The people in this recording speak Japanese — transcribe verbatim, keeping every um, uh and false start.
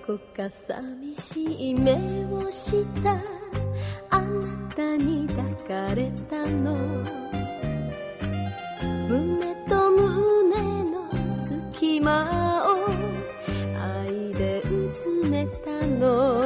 こか寂しい目をしたあなたに抱かれたの、胸と胸の隙間を愛でうずめたの、